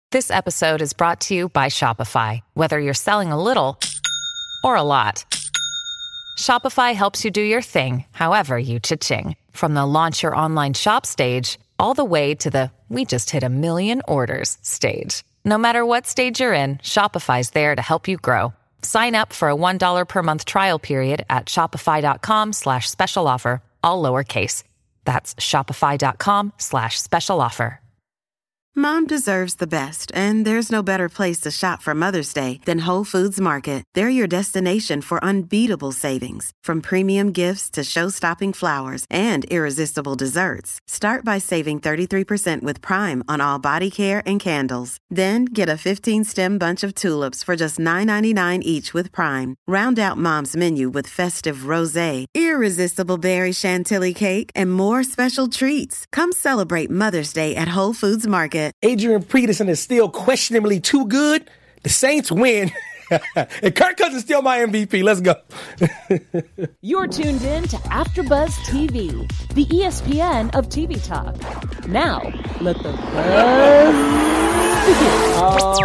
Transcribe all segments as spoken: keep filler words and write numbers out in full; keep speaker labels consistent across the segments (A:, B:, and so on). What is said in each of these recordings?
A: This episode is brought to you by Shopify. Whether you're selling a little or a lot, Shopify helps you do your thing, however you cha-ching. From the launch your online shop stage, all the way to the we just hit a million orders stage. No matter what stage you're in, Shopify's there to help you grow. Sign up for a one dollar per month trial period at shopify.com slash special offer, all lowercase. That's shopify.com slash special offer.
B: Mom deserves the best, and there's no better place to shop for Mother's Day than Whole Foods Market. They're your destination for unbeatable savings, from premium gifts to show-stopping flowers and irresistible desserts. Start by saving thirty-three percent with Prime on all body care and candles. Then get a fifteen-stem bunch of tulips for just nine ninety-nine each with Prime. Round out Mom's menu with festive rosé, irresistible berry chantilly cake, and more special treats. Come celebrate Mother's Day at Whole Foods Market.
C: Adrian Peterson is still questionably too good. The Saints win. And Kirk Cousins is still my M V P. Let's go.
D: You're tuned in to AfterBuzz T V, the E S P N of T V talk. Now, let the buzz begin.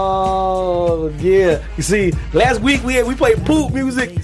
C: Oh, yeah. You see, last week we had, we played poop music.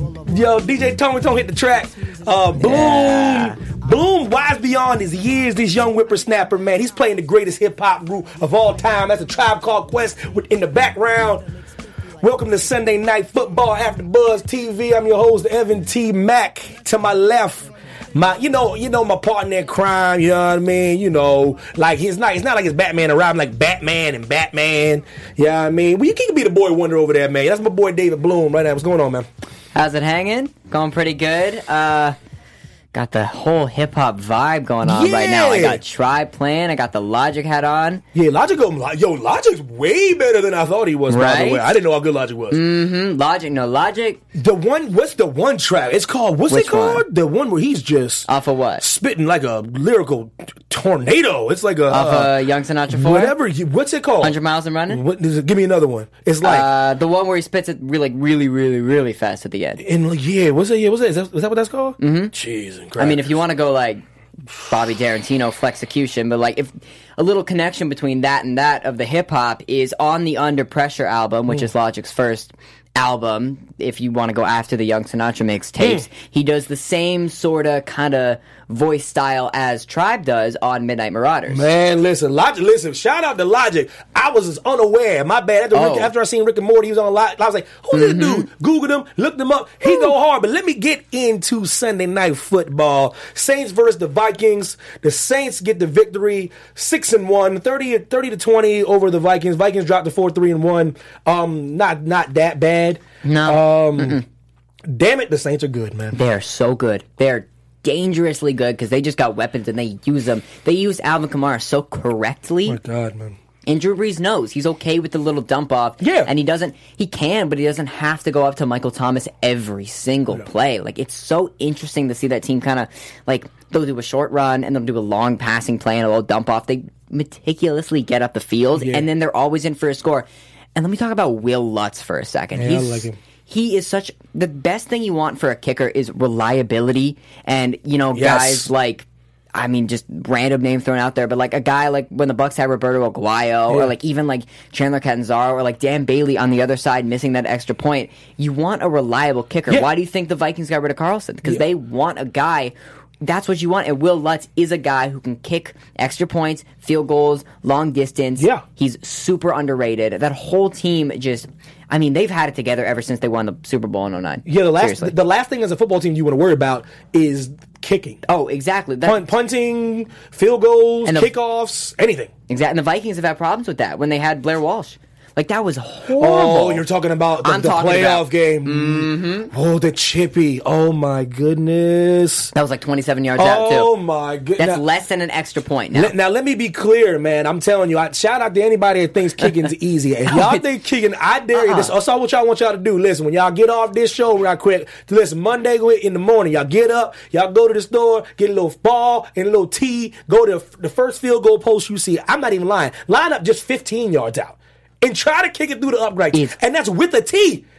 C: Yo, D J Tony Tone hit the track. Uh, Bloom. Yeah. Bloom, wise beyond his years, this young whippersnapper, man. He's playing the greatest hip-hop group of all time. That's a Tribe Called Quest in the background. Welcome to Sunday Night Football After Buzz T V. I'm your host, Evan T. Mack. To my left, my you know, you know my partner in crime, you know what I mean? You know, like he's not, it's not like it's Batman and Robin, like Batman and Batman. You know what I mean? Well, you can be the boy wonder over there, man. That's my boy David Bloom right now. What's going on, man?
E: How's it hanging? Going pretty good. Uh... Got the whole hip-hop vibe going on
C: yeah.
E: right now. I got Tribe playing. I got the Logic hat on.
C: Yeah, Logic, yo, Logic's way better than I thought he was,
E: right?
C: By the way. I didn't know how good Logic was.
E: Mm-hmm. Logic, no, Logic.
C: The one, what's the one track? It's called, what's
E: Which
C: it called?
E: One?
C: The one where he's just...
E: Off of what?
C: Spitting like a lyrical tornado. It's like a...
E: Off of uh, Young Sinatra four?
C: Whatever. What's it called?
E: one hundred miles and Running?
C: What, it, give me another one. It's like...
E: Uh, the one where he spits it really, really, really, really fast at the end.
C: And like, yeah, what's that? Yeah, what's that? Is that, is that what that's called?
E: Mm-hmm.
C: Jeez and
E: I mean, if you want to go like Bobby Tarantino Flexecution, but like if a little connection between that and that of the hip hop is on the Under Pressure album, which mm. is Logic's first album. If you want to go after the Young Sinatra mixtapes, mm. he does the same sort of kind of voice style as Tribe does on Midnight Marauders.
C: Man, listen, Logic, listen, shout out to Logic. I was just unaware. My bad. After,
E: oh.
C: Rick, after I seen Rick and Morty, he was on Logic. I was like, who's mm-hmm. this dude? Googled him, looked him up. He Ooh. go hard. But let me get into Sunday Night Football. Saints versus the Vikings. The Saints get the victory, six and one, thirty, thirty to twenty over the Vikings. Vikings dropped to four, three and one. Um, not not that bad.
E: No.
C: Um, Mm-mm. Damn it, the Saints are good, man.
E: They're so good. They're dangerously good because they just got weapons and they use them. They use Alvin Kamara so correctly.
C: Oh my God, man.
E: And Drew Brees knows he's okay with the little dump off.
C: Yeah.
E: And he doesn't, he can, but he doesn't have to go up to Michael Thomas every single play. Like, it's so interesting to see that team kind of, like, they'll do a short run and they'll do a long passing play and a little dump off. They meticulously get up the field yeah. and then they're always in for a score. And let me talk about Will Lutz for a second.
C: Yeah,
E: he's,
C: I like him.
E: He is such, the best thing you want for a kicker is reliability. And, you know,
C: yes.
E: guys like, I mean, just random name thrown out there, but like a guy like when the Bucks had Roberto Aguayo, yeah. or like even like Chandler Catanzaro, or like Dan Bailey on the other side missing that extra point, you want a reliable kicker.
C: Yeah.
E: Why do you think the Vikings got rid of Carlson? Because yeah. they want a guy. That's what you want. And Will Lutz is a guy who can kick extra points, field goals, long distance.
C: Yeah.
E: He's super underrated. That whole team just, I mean, they've had it together ever since they won the Super Bowl in oh nine.
C: Yeah, the last
E: Seriously.
C: the last thing as a football team you want to worry about is kicking.
E: Oh, exactly. That,
C: Punt, punting, field goals,
E: and the,
C: kickoffs, anything.
E: Exactly. And the Vikings have had problems with that when they had Blair Walsh. Like, that was horrible.
C: Oh, you're talking about the,
E: I'm
C: the
E: talking
C: playoff
E: about,
C: game.
E: Mm-hmm.
C: Oh, the chippy. Oh, my goodness.
E: That was like twenty-seven yards
C: oh,
E: out, too.
C: Oh, my goodness.
E: That's now, less than an extra point now.
C: L- now, let me be clear, man. I'm telling you, I, shout out to anybody that thinks kicking's easy. If y'all think kicking, I dare you. Uh-uh. This, that's all what y'all want y'all to do. Listen, when y'all get off this show right quick, listen, Monday in the morning, y'all get up, y'all go to the store, get a little ball and a little tea, go to the first field goal post you see. I'm not even lying. Line up just fifteen yards out. And try to kick it through the uprights. It's, and that's with a tee.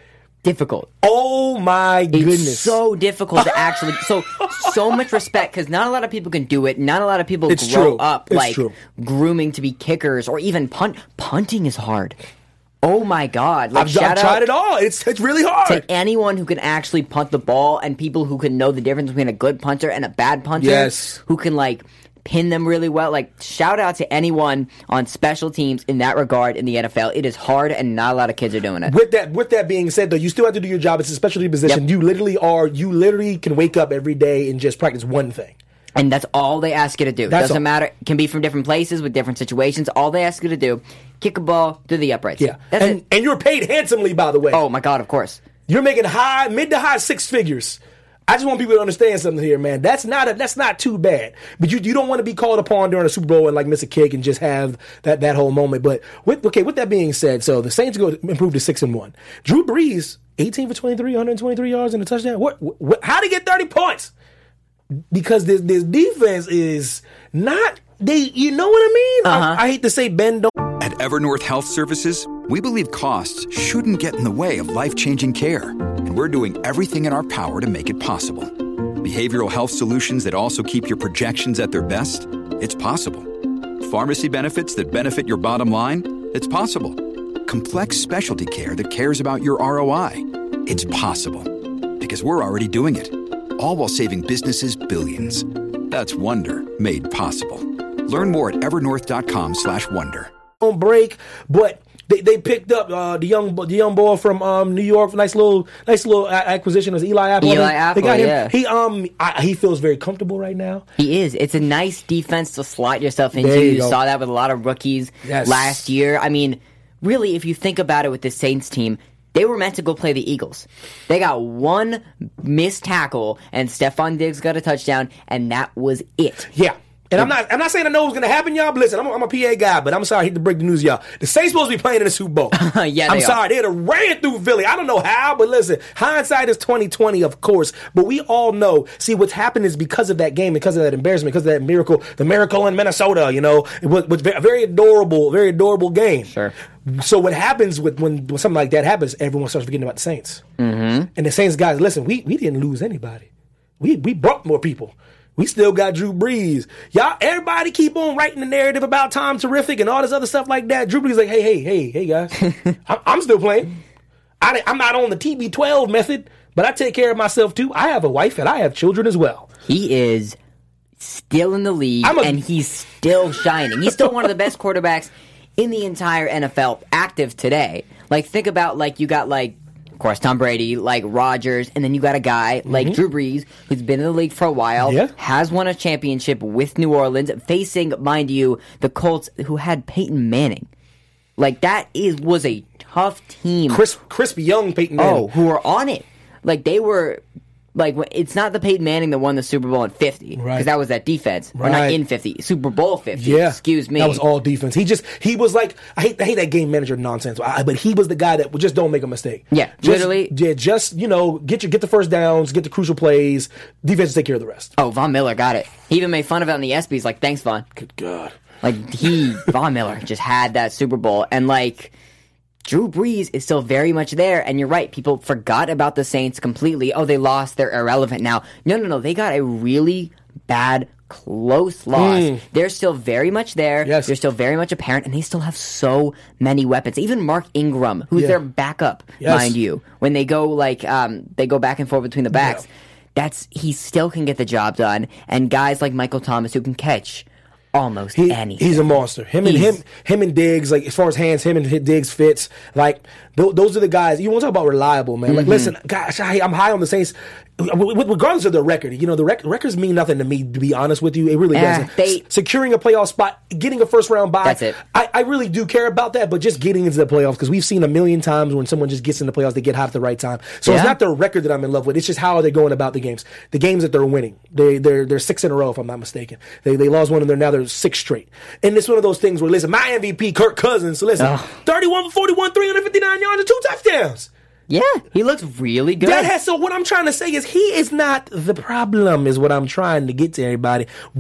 E: difficult.
C: Oh my goodness.
E: It's so difficult to actually so so much respect because not a lot of people can do it. Not a lot of people
C: It's
E: grow
C: true.
E: up
C: It's
E: like
C: true.
E: grooming to be kickers or even punt. Punting is hard. Oh my God! Like,
C: I've,
E: shout
C: I've tried
E: out
C: it all. It's it's really hard.
E: to anyone who can actually punt the ball and people who can know the difference between a good punter and a bad punter.
C: Yes.
E: Who can like pin them really well. Like shout out to anyone on special teams in that regard in the N F L. It is hard and not a lot of kids are doing it.
C: With that, with that being said, though, you still have to do your job. It's a specialty position.
E: Yep.
C: You literally are. You literally can wake up every day and just practice one thing.
E: And that's all they ask you to do.
C: That's
E: Doesn't
C: all.
E: matter. It can be from different places with different situations. All they ask you to do, kick a ball through the uprights.
C: Yeah,
E: That's
C: and
E: it.
C: and you're paid handsomely, by the way.
E: Oh my God! Of course.
C: You're making high, mid to high six figures. I just want people to understand something here, man. That's not a, that's not too bad. But you you don't want to be called upon during a Super Bowl and like miss a kick and just have that, that whole moment. But with okay, with that being said, so the Saints go improve to six and one. Drew Brees, eighteen for twenty-three, one hundred twenty-three yards and a touchdown. What, what how did he get thirty points? Because this this defense is not they. You know what I mean?
E: Uh-huh.
C: I, I hate to say Ben don't.
F: At Evernorth Health Services, we believe costs shouldn't get in the way of life-changing care, and we're doing everything in our power to make it possible. Behavioral health solutions that also keep your projections at their best? It's possible. Pharmacy benefits that benefit your bottom line? It's possible. Complex specialty care that cares about your R O I? It's possible. Because we're already doing it. All while saving businesses billions. That's Wonder made possible. Learn more at evernorth.com slash wonder.
C: On break, but they, they picked up uh, the young the young boy from um, New York. Nice little nice little a- acquisition was Eli Apple.
E: Eli
C: They
E: Apple,
C: got him.
E: yeah.
C: He um I, he feels very comfortable right now.
E: He is. It's a nice defense to slot yourself into.
C: There you
E: You
C: go.
E: saw that with a lot of rookies
C: Yes.
E: last year. I mean, really, if you think about it with the Saints team, they were meant to go play the Eagles. They got one missed tackle, and Stephon Diggs got a touchdown, and that was it.
C: Yeah. And I'm not I'm not saying I know what's gonna happen, y'all, but listen, I'm a, I'm a P A guy, but I'm sorry I hate to break the news, y'all. The Saints supposed to be playing in the Super Bowl.
E: Yeah,
C: I'm
E: they
C: sorry, they'd have ran through Philly. I don't know how, but listen, hindsight is twenty twenty, of course. But we all know, see, what's happened is because of that game, because of that embarrassment, because of that miracle, the miracle in Minnesota, you know, it was, was a very adorable, very adorable game.
E: Sure.
C: So what happens with when, when something like that happens, everyone starts forgetting about the Saints. Mm-hmm. And the Saints guys, listen, we we didn't lose anybody. We we brought more people. We still got Drew Brees. Y'all, everybody keep on writing the narrative about Tom Terrific and all this other stuff like that. Drew Brees like, hey, hey, hey, hey, guys. I'm, I'm still playing. I, I'm not on the T B twelve method, but I take care of myself too. I have a wife and I have children as well.
E: He is still in the league,
C: I'm a-
E: and he's still shining. He's still one of the best quarterbacks in the entire N F L active today. Like, think about, like, you got, like, of course, Tom Brady, like Rodgers, and then you got a guy like Drew Brees, who's been in the league for a while,
C: Yeah.
E: has won a championship with New Orleans, facing, mind you, the Colts, who had Peyton Manning. Like, that is was a tough team.
C: Crisp, crisp young Peyton Manning.
E: Oh, who were on it. Like, they were... Like, it's not the Peyton Manning that won the Super Bowl in fifty, because
C: Right.
E: that was that defense. Or not
C: Right.
E: in fifty, Super Bowl fifty.
C: Yeah,
E: Excuse me.
C: That was all defense. He just he was like I hate I hate that game manager nonsense. I, but he was the guy that would just don't make a mistake.
E: Yeah,
C: just,
E: literally.
C: Yeah, just you know get your get the first downs, get the crucial plays. Defense take care of the rest.
E: Oh, Von Miller got it. He even made fun of it on the ESPYs, like, thanks, Von.
C: Good God.
E: Like, he, Von Miller, just had that Super Bowl. And, like, Drew Brees is still very much there. And you're right, people forgot about the Saints completely. Oh, they lost, they're irrelevant now. No, no, no, they got a really bad, close loss. They're still very much there.
C: Yes.
E: They're still very much apparent, and they still have so many weapons. Even Mark Ingram, who's
C: Yeah.
E: their backup,
C: Yes.
E: mind you, when they go, like, um, they go back and forth between the backs.
C: Yeah.
E: That's, he still can get the job done. And guys like Michael Thomas who can catch almost
C: He,
E: anything.
C: he's a monster. Him and
E: He's-
C: him, him and Diggs. Like as far as hands, him and Diggs fits. Like th- those are the guys. You want to talk about reliable, man? Like
E: Mm-hmm.
C: listen, gosh, I, I'm high on the Saints. W- w- Regardless of the record, you know the rec- records mean nothing to me. To be honest with you, it really
E: Eh,
C: doesn't.
E: they-
C: S- securing a playoff spot, getting a first round bye.
E: That's it.
C: I, I really do care about that, but just getting into the playoffs because we've seen a million times when someone just gets in the playoffs, they get hot at the right time. So it's
E: Yeah.
C: not the record that I'm in love with. It's just how they're going about the games. The games that they're winning. They they're they're six in a row, if I'm not mistaken. They they lost one and they're now they're six straight. And it's one of those things where listen, my M V P, Kirk Cousins. So listen,
E: Ugh.
C: thirty-one for forty-one, three hundred fifty-nine yards and two touchdowns.
E: Yeah, he looks really good.
C: That has so what I'm trying to say is he is not the problem, is what I'm trying to get to everybody. What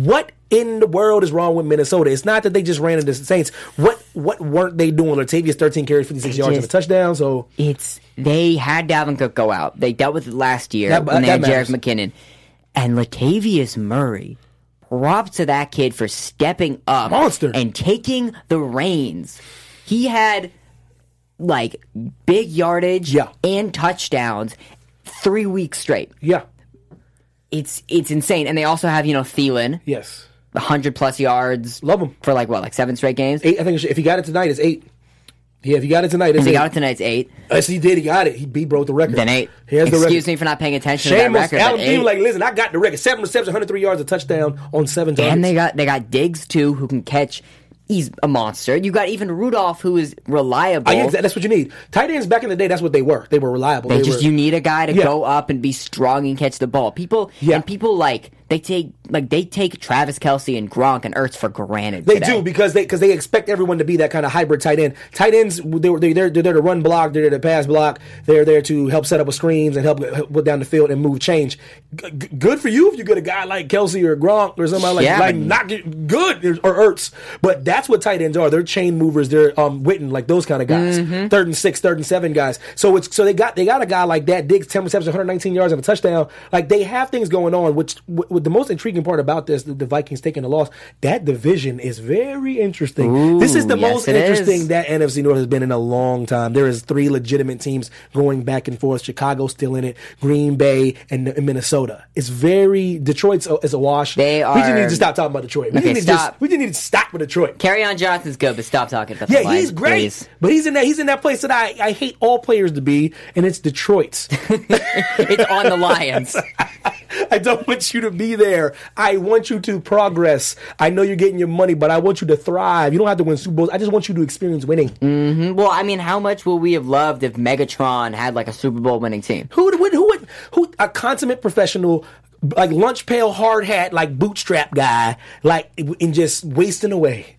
C: in the world is wrong with Minnesota? It's not that they just ran into the Saints. What what weren't they doing? Latavius thirteen carries, fifty-six
E: It
C: yards
E: just-
C: and a touchdown. So
E: It's they had Dalvin Cook go out. They dealt with it last year
C: That-
E: when they
C: that
E: had Jerick
C: matters.
E: McKinnon. And Latavius Murray, props to that kid for stepping up
C: Monster.
E: and taking the reins. He had like big yardage
C: Yeah.
E: and touchdowns three weeks straight.
C: yeah,
E: It's it's insane. And they also have, you know, Thielen,
C: yes,
E: one hundred plus yards.
C: Love him.
E: For like what, like seven straight games?
C: eight. I think it should- if he got it tonight, it's eight. Yeah, if he got it tonight, it's
E: If he
C: eight.
E: got it tonight, it's eight.
C: Yes, he did. He got it. He, he broke the record.
E: Then eight.
C: He has the
E: Excuse
C: record.
E: me for not paying attention
C: Shame
E: to that
C: on
E: record.
C: Adam
E: but
C: Thielen.
E: eight.
C: Like, listen, I got the record. Seven receptions, one hundred three yards, a touchdown on seven targets.
E: And they got they got Diggs too, who can catch. He's a monster. You got even Rudolph, who is reliable.
C: Oh, yeah, that's what you need. Tight ends back in the day, that's what they were. They were reliable.
E: They
C: They
E: just
C: were,
E: you need a guy to
C: Yeah.
E: go up and be strong and catch the ball. People
C: Yeah.
E: and people like they take like they take Travis Kelce and Gronk and Ertz for granted.
C: They
E: today.
C: do because they because they expect everyone to be that kind of hybrid tight end. Tight ends, they were they, they're, they're there to run block, they're there to pass block, they're there to help set up with screens and help, help put down the field and move change. G- g- good for you if you get a guy like Kelsey or Gronk or somebody like
E: Yeah,
C: like
E: but-
C: not get, good or Ertz, but that's what tight ends are. They're chain movers. They're um Witten, like those kind of guys.
E: Mm-hmm.
C: Third and six, third and seven guys. So it's so they got they got a guy like that. Diggs ten receptions, one hundred nineteen yards and a touchdown. Like they have things going on. Which w- w- the most intriguing part about this, the, the Vikings taking the loss, that division is very interesting.
E: Ooh,
C: this is the
E: yes,
C: most
E: it
C: interesting
E: is.
C: that N F C North has been in a long time. There is three legitimate teams going back and forth. Chicago still in it, Green Bay and, and Minnesota. It's very Detroit's a, is a wash.
E: They
C: We just
E: are-
C: need to stop talking about Detroit. We
E: Okay,
C: just need to
E: stop.
C: just we just need to stop with Detroit.
E: Carry on Johnson's good, but stop talking about the
C: Yeah,
E: Lions,
C: he's great,
E: please.
C: but he's in that he's in that place that I, I hate all players to be, and it's Detroit's.
E: It's on the Lions.
C: I don't want you to be there. I want you to progress. I know you're getting your money, but I want you to thrive. You don't have to win Super Bowls. I just want you to experience winning.
E: Mm, Well, I mean, how much would we have loved if Megatron had like a Super Bowl winning team?
C: Who would who would who a consummate professional, like lunch pail, hard hat, like bootstrap guy, like and just wasting away.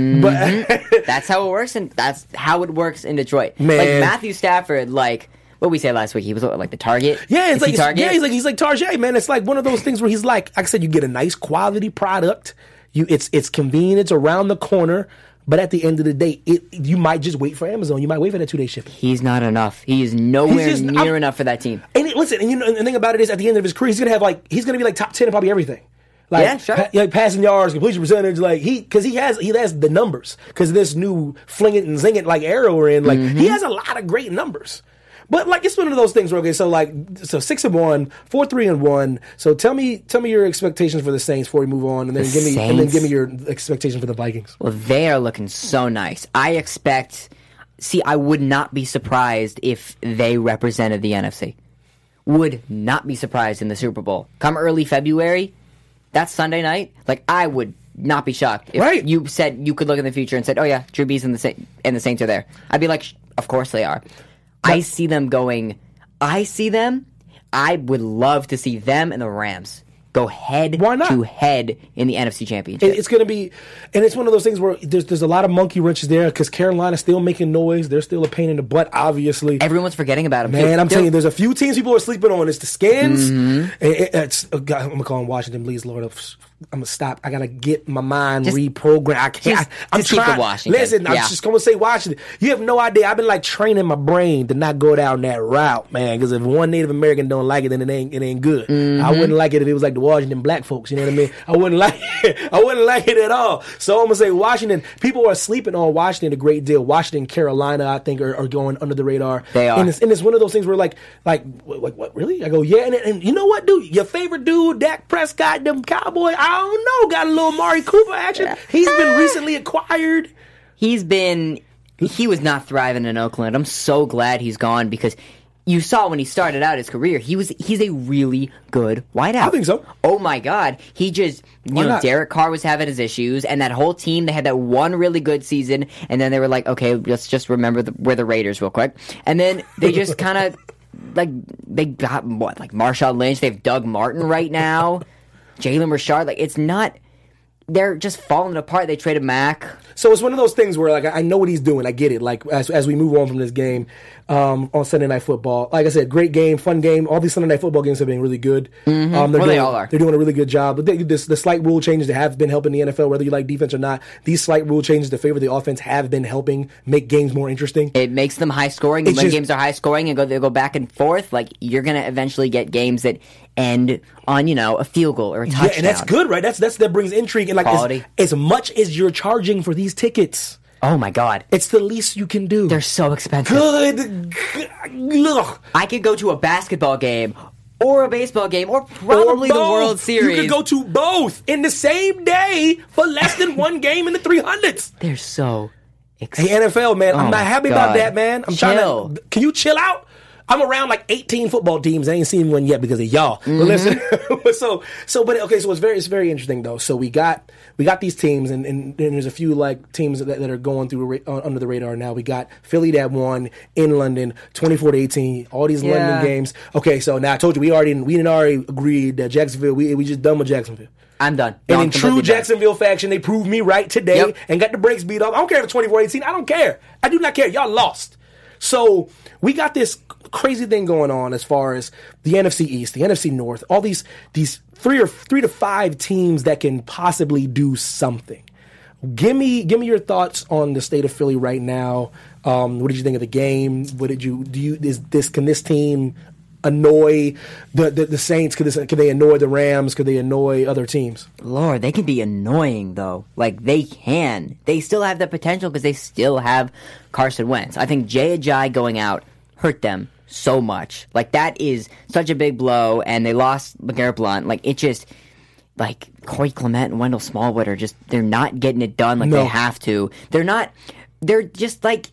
C: But
E: That's how it works, and that's how it works in Detroit.
C: Man.
E: Like Matthew Stafford, like what we say last week, he was what, like the target.
C: yeah, it's
E: Is
C: like
E: he
C: it's-
E: target.
C: yeah, he's like he's like Tarjay, man. It's like one of those things where he's like, like I said, you get a nice quality product. You it's it's convenient, it's around the corner. But at the end of the day, it you might just wait for Amazon. You might wait for that two day shipping.
E: He's not enough. He is nowhere
C: just-
E: near
C: I'm-
E: enough for that team.
C: And it, listen, and you know, and the thing about it is, at the end of his career, he's gonna have like he's gonna be like top ten in probably everything. Like,
E: Yeah, sure.
C: pa- like passing yards, completion percentage, like he because he has he has the numbers because this new fling it and zing it like era we're in. Like
E: Mm-hmm.
C: he has a lot of great numbers. But like it's one of those things where okay, so like so six and one, four three and one. So tell me tell me your expectations for the Saints before we move on, and then
E: The
C: give me and then
E: Saints?
C: give me your expectations for the Vikings.
E: Well, they are looking so nice. I expect. See, I would not be surprised if they represented the N F C. Would not be surprised in the Super Bowl. Come early February, that's Sunday night. Like I would not be shocked if
C: Right.
E: you said you could look in the future and said, "Oh yeah, Drew Brees and the Sa- and the Saints are there." I'd be like, "Of course they are." I see them going. I see them. I would love to see them and the Rams go head
C: Why not?
E: to head in the N F C Championship.
C: It- It's going to be, and it's one of those things where there's there's a lot of monkey wrenches there because Carolina's still making noise. They're still a pain in the butt, obviously.
E: Everyone's forgetting about them.
C: Man,
E: too.
C: I'm telling you,
E: They're-
C: there's a few teams people are sleeping on. It's the Skins.
E: Mm-hmm.
C: It- it- it's, oh God, I'm gonna call them Washington, please, Lord. I'm gonna stop. I gotta get my mind
E: Just-
C: reprogrammed. I can't.
E: just-
C: I, am
E: just keep the
C: trying.
E: Washington.
C: Listen, I'm
E: Yeah.
C: just gonna say Washington. You have no idea. I've been like training my brain to not go down that route, man. Because if one Native American don't like it, then it ain't it ain't good.
E: Mm-hmm.
C: I wouldn't like it if it was like the Washington black folks. You know what I mean? I wouldn't like it. I wouldn't like it at all. So I'm gonna say Washington. People are sleeping on Washington a great deal. Washington, Carolina, I think are, are going under the radar.
E: They are.
C: And it's, and it's one of those things where like like what, what, what really? I go yeah, and, and you know what, dude? Your favorite dude, Dak Prescott, them Cowboys. I don't know. Got a little Amari Cooper action. He's been recently acquired.
E: He's been. He was not thriving in Oakland. I'm so glad he's gone because you saw when he started out his career, he was he's a really good wideout.
C: I think so.
E: Oh my God, he just you
C: Why
E: know
C: not?
E: Derek Carr was having his issues, and that whole team they had that one really good season, and then they were like, okay, let's just remember the, we're the Raiders real quick, and then they just kind of like they got what like Marshawn Lynch, they have Doug Martin right now, Jalen Richard, like it's not. They're just falling apart. They traded Mac.
C: so it's one of those things where like I know what he's doing. I get it. Like as as we move on from this game um, on Sunday Night Football, like I said, great game, fun game. All these Sunday Night Football games have been really good.
E: Mm-hmm.
C: Um, they're
E: well,
C: doing,
E: they all are.
C: They're doing a really good job. But they, this, the slight rule changes that have been helping the N F L, whether you like defense or not. These slight rule changes that favor the offense have been helping make games more interesting.
E: It makes them high scoring. And
C: It's
E: when
C: just-
E: games are high scoring and go they go back and forth, like you're gonna eventually get games that end on you know a field goal or a touchdown.
C: Yeah, and that's good, right? That's that's that brings intrigue and like
E: Quality.
C: as, as much as you're charging for these tickets,
E: Oh my god,
C: it's the least you can do.
E: they're so expensive.
C: good. Ugh.
E: I could go to a basketball game or a baseball game or probably
C: Or
E: the
C: both.
E: World Series.
C: You could go to both in the same day for less than one game in the three hundreds.
E: They're so ex-
C: Hey, N F L, man,
E: Oh
C: I'm
E: my
C: not happy about
E: God.
C: that, man. I'm
E: Chill.
C: trying to. Can you chill out? I'm around like eighteen football teams. I ain't seen one yet because of y'all.
E: Mm-hmm.
C: But listen, so so but okay, so it's very it's very interesting though. So we got we got these teams, and, and, and there's a few like teams that, that are going through uh, under the radar now. We got Philly that won in London, twenty-four to eighteen. All these
E: Yeah.
C: London games. Okay, so now I told you we already we didn't already agreed that Jacksonville we we just done with Jacksonville.
E: I'm done.
C: And
E: No, I'm
C: in true
E: completely done.
C: Jacksonville fashion, they proved me right today
E: Yep.
C: and got the brakes beat off. I don't care if it's twenty-four eighteen. I don't care. I do not care. Y'all lost. So we got this crazy thing going on as far as the N F C East, the N F C North, all these these three or three to five teams that can possibly do something. Give me give me your thoughts on the state of Philly right now. Um, what did you think of the game? What did you do? You is this can this team annoy the the, the Saints? Could this could they annoy the Rams? Could they annoy other teams?
E: Lord, they can be annoying though. Like they can. They still have the potential because they still have Carson Wentz. I think Jay Ajayi going out hurt them so much. Like that is such a big blow, and they lost LeGarrette Blount. Like it just like Corey Clement and Wendell Smallwood are just they're not getting it done like
C: No.
E: they have to. They're not. They're just like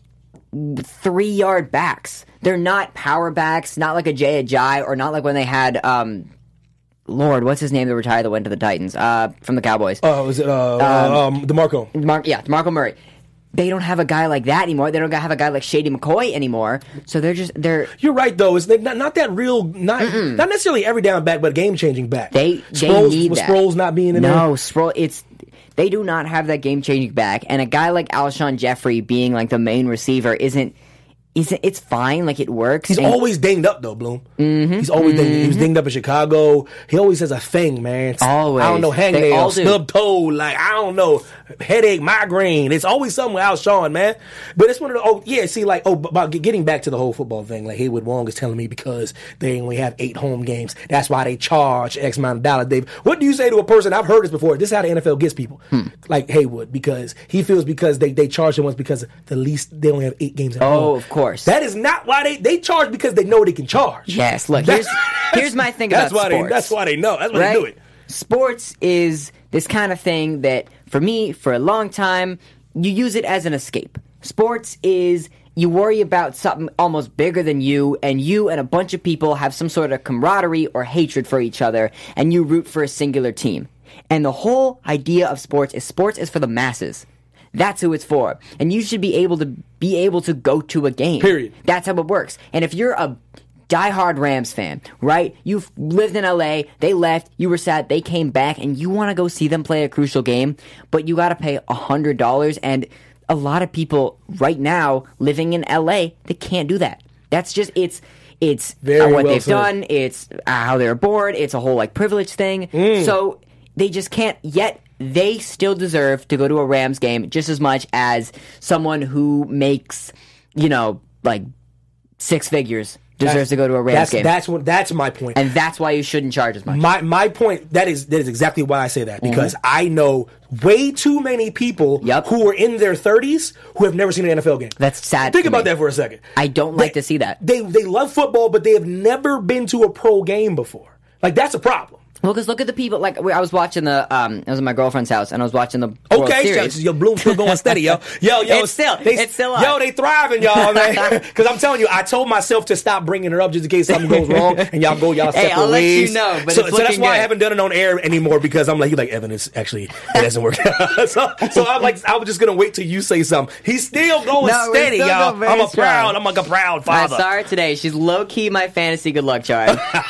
E: three yard backs. They're not power backs. Not like a Jay Ajayi, or not like when they had. Um, Lord, what's his name that retired that went to the Titans uh, from the Cowboys?
C: Oh, is it uh, um, DeMarco?
E: Mark, yeah, DeMarco Murray. They don't have a guy like that anymore. They don't have a guy like Shady McCoy anymore. So they're just they're
C: You're right though. It's not, not that real, not not necessarily every down back, but a game changing back.
E: they they
C: Sproles,
E: need
C: with
E: that.
C: Sproles not being in there.
E: No, Sproles. It's they do not have that game changing back, and a guy like Alshon Jeffrey being like the main receiver isn't. Isn't it's fine? Like it works.
C: He's
E: and-
C: always dinged up though, Bloom. Mm-hmm, He's always dinged. He was dinged up in Chicago. He always has a thing, man.
E: Always.
C: I don't know,
E: They all
C: hangnail,
E: do.
C: snub toe, like I don't know, headache, migraine. It's always something with Alshon, man. But it's one of the oh yeah. See, like oh, about getting back to the whole football thing. Like Haywood Wong is telling me because they only have eight home games. That's why they charge X amount of dollars. Dave, what do you say to a person? I've heard this before. This is how the N F L gets people,
E: Hmm.
C: like Haywood, because he feels because they they charge him once because the least they only have eight games at home.
E: Oh, of course.
C: That is not why they they charge because they know they can charge.
E: Yes, look,
C: That's-
E: here's here's my thing
C: that's
E: about
C: why
E: sports.
C: They, that's why they know. That's why
E: right?
C: they do it.
E: Sports is this kind of thing that, for me, for a long time, you use it as an escape. Sports is you worry about something almost bigger than you, and you and a bunch of people have some sort of camaraderie or hatred for each other, and you root for a singular team. And the whole idea of sports is sports is for the masses. That's who it's for. And you should be able to be able to go to a game.
C: Period.
E: That's how it works. And if you're a diehard Rams fan, right? You've lived in L A, they left, you were sad, they came back, and you want to go see them play a crucial game, but you got to pay one hundred dollars, and a lot of people right now living in L A, they can't do that. That's just, it's... It's
C: Very
E: uh, what
C: well
E: they've
C: said.
E: done. It's uh, how they're bored. It's a whole like privilege thing.
C: Mm.
E: So they just can't. Yet they still deserve to go to a Rams game just as much as someone who makes, you know, like six figures deserves to go to a Rams
C: that's,
E: game.
C: That's what. That's my point.
E: And that's why you shouldn't charge as much.
C: my my point. That is that is exactly why I say that, because
E: Mm-hmm.
C: I know way too many people
E: Yep.
C: who are in their thirties who have never seen an N F L game.
E: That's sad
C: Think
E: to
C: about
E: me.
C: that for a second.
E: I don't like to see that.
C: They they love football, but they have never been to a pro game before. Like that's a problem.
E: Well, because look at the people. Like I was watching the. Um, I was at my girlfriend's house, and I was watching the World
C: Okay,
E: Series.
C: so your Bloom still going steady, yo. Yo, yo,
E: It's still-
C: they,
E: it's still
C: yo,
E: up.
C: they thriving, y'all, man. Because I'm telling you, I told myself to stop bringing her up just in case something goes wrong, and y'all go y'all
E: Hey,
C: separate
E: I'll let you
C: ways.
E: know, but
C: so,
E: it's
C: so that's
E: looking
C: why I
E: good.
C: haven't done it on air anymore, because I'm like, you like Evan, it's actually it doesn't work. so, so I'm like, I was just gonna wait till you say something. He's still going
E: No, we're
C: steady,
E: still
C: y'all.
E: going very
C: I'm a
E: strong.
C: proud, I'm like a proud
E: I
C: father.
E: saw her today. She's low key my fantasy good luck charm.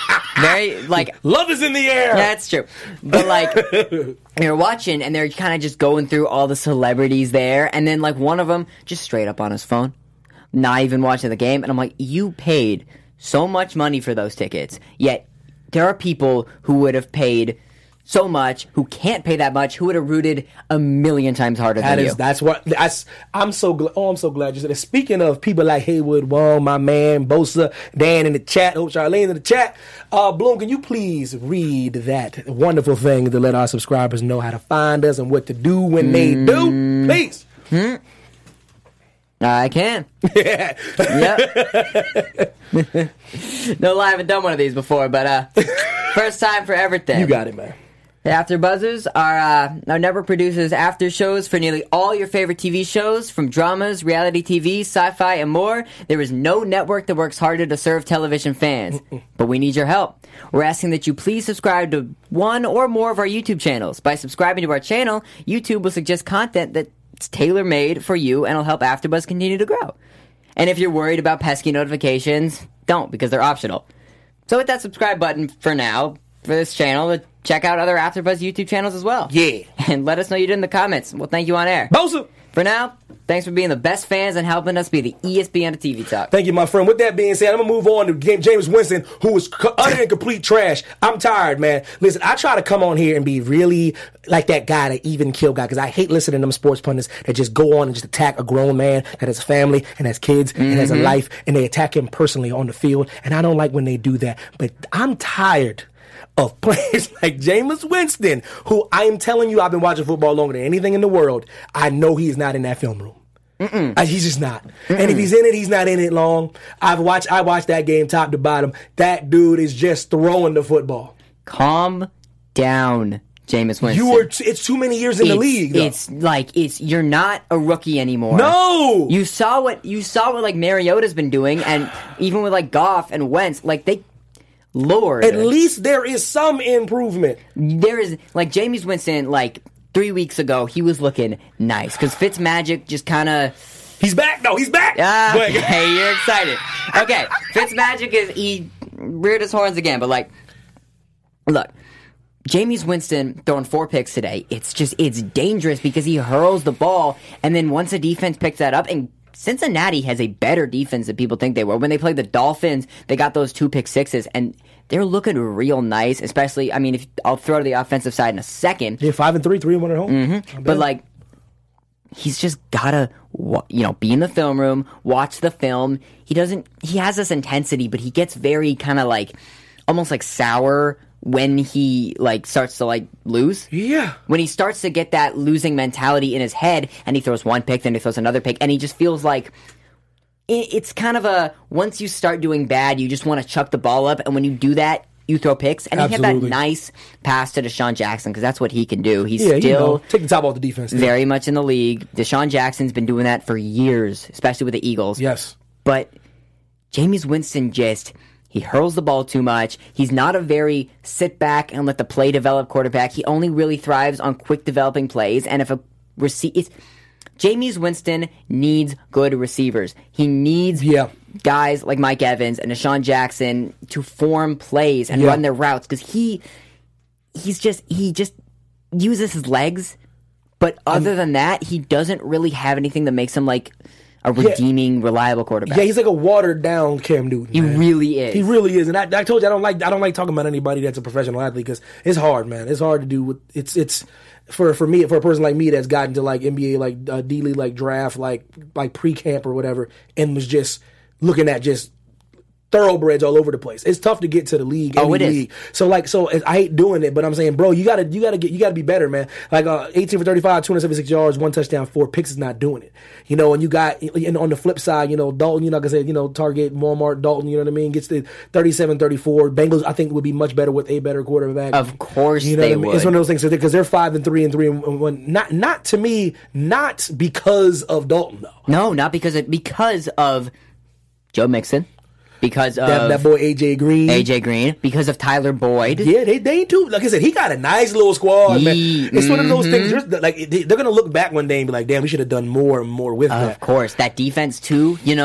E: Very, like...
C: Love is in the air!
E: That's true. But, like, you're watching, and they're kind of just going through all the celebrities there, and then, like, one of them just straight up on his phone, not even watching the game, and I'm like, you paid so much money for those tickets, yet there are people who would have paid so much, who can't pay that much, who would have rooted a million times harder
C: that
E: than
C: is,
E: you.
C: That's what that's, I'm so glad. Oh, I'm so glad you said that. Speaking of people like Haywood Wong, my man Bosa, Dan in the chat, hope Charlene in the chat. Uh, Bloom, can you please read that wonderful thing to let our subscribers know how to find us and what to do when mm. they do? Please.
E: Hmm. I can.
C: Yeah.
E: Yep. No lie, I haven't done one of these before, but uh, first time for everything.
C: You got it, man.
E: The AfterBuzzers are uh, our network produces after shows for nearly all your favorite T V shows, from dramas, reality T V, sci-fi, and more. There is no network that works harder to serve television fans, but we need your help. We're asking that you please subscribe to one or more of our YouTube channels. By subscribing to our channel, YouTube will suggest content that's tailor-made for you and will help AfterBuzz continue to grow. And if you're worried about pesky notifications, don't, because they're optional. So hit that subscribe button for now for this channel to check out other AfterBuzz YouTube channels as well.
C: Yeah.
E: And let us know you did in the comments. We'll thank you on air.
C: Bosa!
E: For now, thanks for being the best fans and helping us be the E S P N of T V Talk.
C: Thank you, my friend. With that being said, I'm going to move on to Jameis Winston, who was utter and complete trash. I'm tired, man. Listen, I try to come on here and be really like that guy, that even kill guy, because I hate listening to them sports pundits that just go on and just attack a grown man that has a family and has kids mm-hmm. and has a life, and they attack him personally on the field. And I don't like when they do that. But I'm tired of players like Jameis Winston, who I am telling you, I've been watching football longer than anything in the world. I know he is not in that film room. Uh, he's just not. Mm-mm. And if he's in it, he's not in it long. I've watched I watched that game top to bottom. That dude is just throwing the football.
E: Calm down, Jameis Winston.
C: You are t- it's too many years in
E: it's,
C: the league, though.
E: It's like it's you're not a rookie anymore.
C: No!
E: You saw what you saw what like Mariota's been doing, and even with like Goff and Wentz, like they Lord.
C: At least there is some improvement.
E: There is like Jameis Winston, like Three weeks ago, he was looking nice because Fitzmagic just kind of.
C: He's back. No, he's back.
E: Ah, okay, you're excited. Okay, Fitzmagic is he reared his horns again, but like, look, Jameis Winston throwing four picks today. It's just it's dangerous because he hurls the ball, and then once the defense picks that up, and Cincinnati has a better defense than people think they were. When they played the Dolphins, they got those two pick sixes, and they're looking real nice, especially, I mean, if I'll throw to the offensive side in a second.
C: Yeah, five and three, three and one at home.
E: Mm-hmm. But, like, he's just gotta, you know, be in the film room, watch the film. He doesn't, he has this intensity, but he gets very kind of, like, almost, like, sour when he, like, starts to, like, lose.
C: Yeah.
E: When he starts to get that losing mentality in his head, and he throws one pick, then he throws another pick, and he just feels like it's kind of a, once you start doing bad, you just want to chuck the ball up, and when you do that, you throw picks. And
C: Absolutely.
E: he had that nice pass to Deshaun Jackson, because that's what he can do. He's
C: yeah,
E: still
C: you know, take the top off the defense.
E: Very
C: yeah.
E: much in the league. Deshaun Jackson's been doing that for years, especially with the Eagles.
C: Yes.
E: But Jameis Winston just, he hurls the ball too much. He's not a very sit back and let the play develop quarterback. He only really thrives on quick developing plays. And if a receiver... Jameis Winston needs good receivers. He needs
C: yeah.
E: guys like Mike Evans and Deshaun Jackson to form plays and
C: yeah.
E: run their routes, because he he's just he just uses his legs, but other um, than that, he doesn't really have anything that makes him like a redeeming, yeah. reliable quarterback.
C: Yeah, he's like a watered down Cam Newton.
E: He
C: man.
E: really is.
C: He really is. And I, I told you I don't like I don't like talking about anybody that's a professional athlete, because it's hard, man. It's hard to do. With, it's it's. For for me, for a person like me that's gotten to like N B A, like uh, D League, like draft, like like pre camp or whatever, and was just looking at just thoroughbreds all over the place. It's tough to get to the league.
E: Oh, it
C: league.
E: is.
C: So like, so I hate doing it, but I'm saying, bro, you gotta you gotta get you gotta be better, man. Like uh, eighteen for thirty-five, two hundred seventy-six yards, one touchdown, four picks is not doing it. You know, and you got, and on the flip side, you know, Dalton, you know, like I said, you know, target Walmart, Dalton, you know what I mean, gets the thirty-seven thirty-four. Bengals, I think, would be much better with a better quarterback.
E: Of course,
C: you know
E: they
C: what I mean?
E: would.
C: It's one of those things because they're five and three and three and one. Not not to me, not because of Dalton though.
E: No, not because of because of Joe Mixon. Because of
C: that, that boy A J Green,
E: A J Green, because of Tyler Boyd.
C: Yeah, they they too. Like I said, he got a nice little squad, man.
E: He,
C: it's mm-hmm. one of those things. Like they're gonna look back one day and be like, "Damn, we should have done more and more with
E: of
C: that."
E: Of course, that defense too. You know,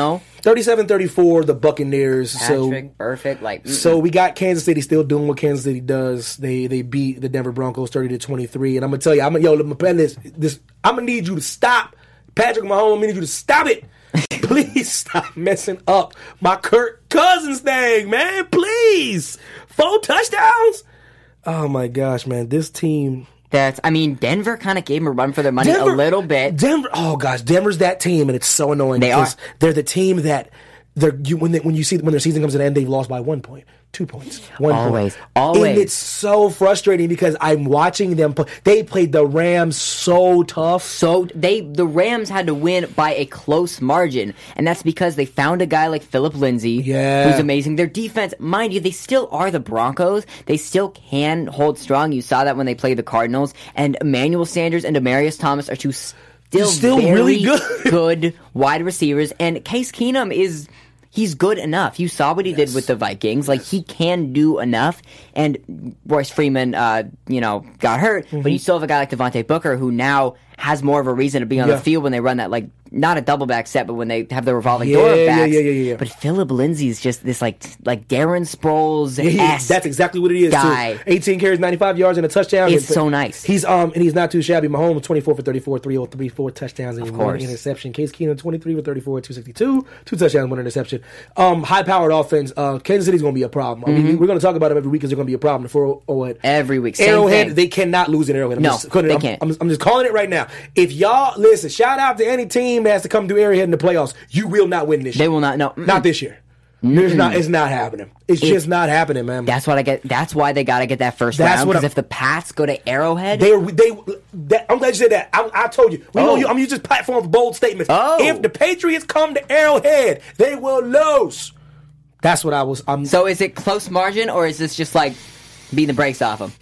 C: thirty-seven thirty-four, the Buccaneers.
E: Patrick,
C: so,
E: perfect. Like, mm-mm.
C: so we got Kansas City still doing what Kansas City does. They they beat the Denver Broncos thirty to twenty-three. And I'm gonna tell you, I'm gonna yo, I'm gonna this, this. I'm gonna need you to stop, Patrick Mahomes. I'm gonna need you to stop it. Please stop messing up my Kirk Cousins thing, man. Please, four touchdowns. Oh my gosh, man, this team.
E: That's, I mean, Denver kind of gave them a run for their money
C: Denver,
E: a little bit.
C: Denver, oh gosh, Denver's that team, and it's so annoying.
E: They are.
C: They're the team that they're you, when they, when you see when their season comes to an end, they've lost by one point, two points, one
E: Always,
C: point.
E: always.
C: And it's so frustrating because I'm watching them. Play. They played the Rams so tough.
E: So they, the Rams had to win by a close margin, and that's because they found a guy like Philip Lindsay,
C: yeah.
E: who's amazing. Their defense, mind you, they still are the Broncos. They still can hold strong. You saw that when they played the Cardinals, and Emmanuel Sanders and Demaryius Thomas are two still,
C: still
E: very
C: really good.
E: good wide receivers, and Case Keenum is. He's good enough. You saw what he yes. did with the Vikings. Like, he can do enough. And Royce Freeman, uh, you know, got hurt. Mm-hmm. But you still have a guy like Devontae Booker who now has more of a reason to be on
C: yeah.
E: the field when they run that, like, not a double back set, but when they have the revolving
C: yeah,
E: door of
C: yeah,
E: backs.
C: Yeah, yeah, yeah, yeah.
E: But Philip Lindsay's just this, like, like Darren Sproles.
C: Yeah, yeah, that's exactly what it is.
E: Guy.
C: Too. eighteen carries, ninety-five yards, and a touchdown.
E: It's so nice.
C: He's um and he's not too shabby. Mahomes twenty-four for thirty-four, three oh three, four touchdowns and one interception. Case Keenum twenty-three for thirty-four, two sixty-two, two touchdowns, one interception. Um, high powered offense. Uh, Kansas City's going to be a problem. I mean, mm-hmm. we're going to talk about them every week because they're going to be a problem. For oh, what
E: every week, Same
C: Arrowhead,
E: thing.
C: They cannot lose in Arrowhead. I'm
E: no,
C: just, they
E: I'm,
C: can't. I'm, I'm just calling it right now. If y'all listen, shout out to any team that has to come to Arrowhead in the playoffs. You will not win this year.
E: They will not. No,
C: Mm-mm. not this year. It's not. It's not happening. It's it, just not happening, man.
E: That's what I get. That's why they got to get that first
C: that's
E: round. Because if the Pats go to Arrowhead,
C: they they. That, I'm glad you said that. I, I told you. We
E: oh.
C: know you. I'm using this platform for bold statements.
E: Oh.
C: If the Patriots come to Arrowhead, they will lose. That's what I was. I'm,
E: so is it close margin or is this just like beating the brakes off them?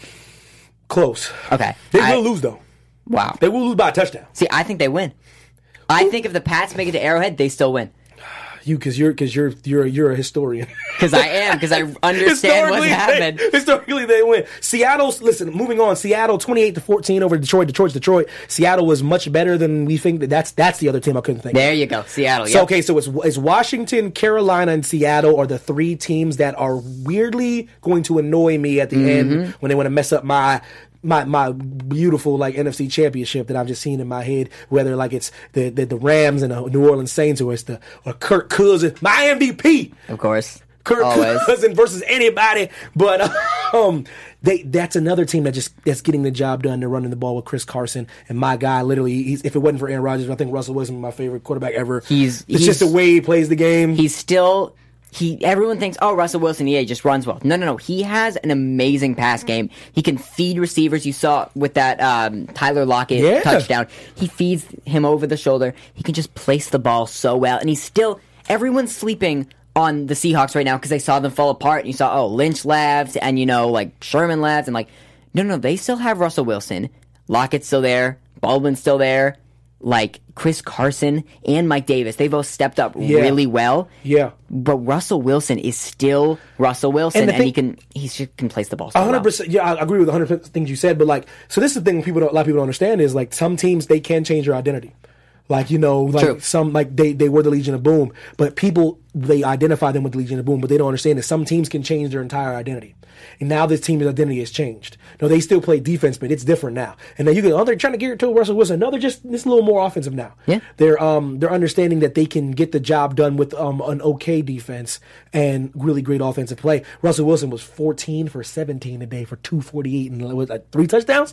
C: Close.
E: Okay.
C: They
E: I,
C: will lose though.
E: Wow.
C: They will lose by a touchdown.
E: See, I think they win. I think if the Pats make it to Arrowhead, they still win.
C: You, because you're, because you're, you're, you're a historian.
E: Because I am, because I understand what's happened.
C: They, historically, they win. Seattle's listen. Moving on, Seattle twenty-eight to fourteen over Detroit. Detroit's Detroit. Seattle was much better than we think. That that's that's the other team I couldn't think.
E: There
C: of.
E: you go, Seattle.
C: So
E: yep.
C: okay, so it's it's Washington, Carolina, and Seattle are the three teams that are weirdly going to annoy me at the
E: mm-hmm.
C: end when they want to mess up my. My my beautiful like N F C championship that I've just seen in my head, whether like it's the the, the Rams and the New Orleans Saints or it's the or Kirk Cousins, my M V P,
E: of course,
C: Kirk
E: Always.
C: Cousins versus anybody. But um, they that's another team that just that's getting the job done. They're running the ball with Chris Carson and my guy. Literally, he's, if it wasn't for Aaron Rodgers, I think Russell Wilson my favorite quarterback ever.
E: He's
C: it's
E: he's,
C: just the way he plays the game.
E: He's still. He everyone thinks, oh, Russell Wilson, yeah, he just runs well. No, no, no. He has an amazing pass game. He can feed receivers. You saw with that um, Tyler Lockett
C: yeah.
E: touchdown. He feeds him over the shoulder. He can just place the ball so well. And he's still everyone's sleeping on the Seahawks right now because they saw them fall apart. And you saw, oh, Lynch left and, you know, like Sherman left. And like, no, no, they still have Russell Wilson. Lockett's still there. Baldwin's still there. Like Chris Carson and Mike Davis, they both stepped up
C: yeah.
E: really well.
C: Yeah,
E: but Russell Wilson is still Russell Wilson,
C: and,
E: and
C: thing,
E: he can he can place the ball. So
C: one hundred percent.
E: well.
C: Yeah, I agree with one hundred percent things you said. But like, so this is the thing people don't, a lot of people don't understand is like some teams they can change their identity. Like, you know, like
E: True.
C: some, like they, they were the Legion of Boom, but people, they identify them with the Legion of Boom, but they don't understand that some teams can change their entire identity. And now this team's identity has changed. No, they still play defense, but it's different now. And then you go, oh, they're trying to gear it to Russell Wilson. No, they're just, it's a little more offensive now.
E: Yeah.
C: They're, um, they're understanding that they can get the job done with, um, an okay defense and really great offensive play. Russell Wilson was fourteen for seventeen today for two forty-eight and was like three touchdowns?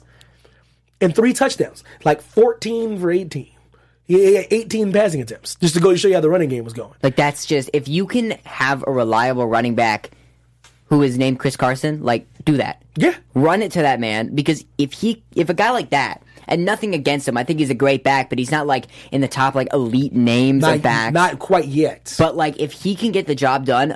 C: And three touchdowns. Like fourteen for eighteen. He had eighteen passing attempts just to go to show you how the running game was going.
E: Like, that's just, if you can have a reliable running back who is named Chris Carson, like, do that.
C: Yeah.
E: Run it to that man, because if he, if a guy like that, and nothing against him, I think he's a great back, but he's not, like, in the top, like, elite names
C: not,
E: of backs.
C: Not quite yet.
E: But, like, if he can get the job done,